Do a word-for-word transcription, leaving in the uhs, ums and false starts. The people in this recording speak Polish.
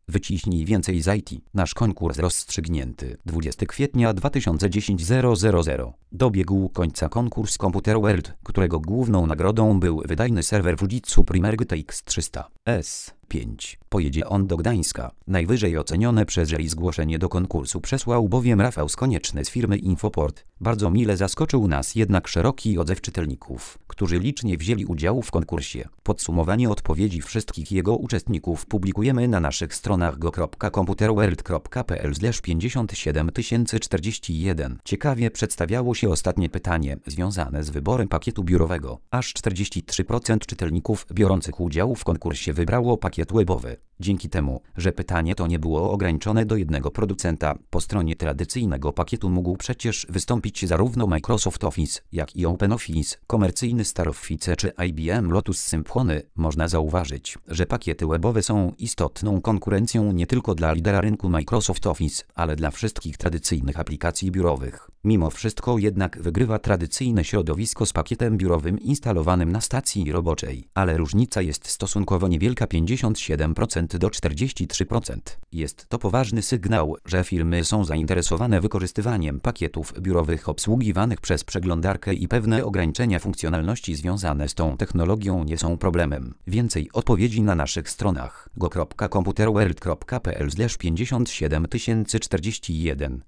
Wyciśnij więcej z I T. Nasz konkurs rozstrzygnięty. dwudziestego kwietnia dwa tysiące dziesiątego dobiegł końca konkurs Computer World, którego główną nagrodą był wydajny serwer Fujitsu Premier G T X trzysta S pięć. Pojedzie on do Gdańska. Najwyżej ocenione przez jury zgłoszenie do konkursu przesłał bowiem Rafał Skonieczny z firmy Infoport. Bardzo mile zaskoczył nas jednak szeroki odzew czytelników, którzy licznie wzięli udział w konkursie. Podsumowanie odpowiedzi wszystkich jego uczestników publikujemy na naszych stronach go kropka computerworld kropka p l slash pięćdziesiąt siedem tysięcy czterdzieści jeden. Ciekawie przedstawiało się ostatnie pytanie związane z wyborem pakietu biurowego. Aż czterdzieści trzy procent czytelników biorących udział w konkursie wybrało pakiet webowy. Dzięki temu, że pytanie to nie było ograniczone do jednego producenta, po stronie tradycyjnego pakietu mógł przecież wystąpić zarówno Microsoft Office, jak i OpenOffice, komercyjny Staroffice czy I B M Lotus Symphony. Można zauważyć, że pakiety webowe są istotną konkurencją nie tylko dla lidera rynku Microsoft Office, ale dla wszystkich tradycyjnych aplikacji biurowych. Mimo wszystko jednak wygrywa tradycyjne środowisko z pakietem biurowym instalowanym na stacji roboczej, ale różnica jest stosunkowo niewielka, pięćdziesiąt siedem procent do czterdziestu trzech procent. Jest to poważny sygnał, że firmy są zainteresowane wykorzystywaniem pakietów biurowych obsługiwanych przez przeglądarkę i pewne ograniczenia funkcjonalności związane z tą technologią nie są problemem. Więcej odpowiedzi na naszych stronach go kropka computerworld kropka p l slash pięćdziesiąt siedem tysięcy czterdzieści jeden.